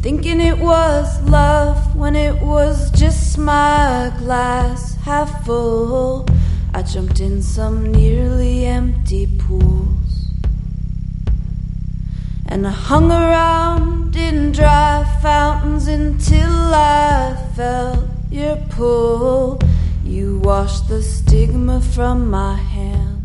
thinking it was love when it was just my glass half full. I jumped in some nearly empty pools, and I hung around in dry fountains until I felt your pull. You washed the stigma from my hand,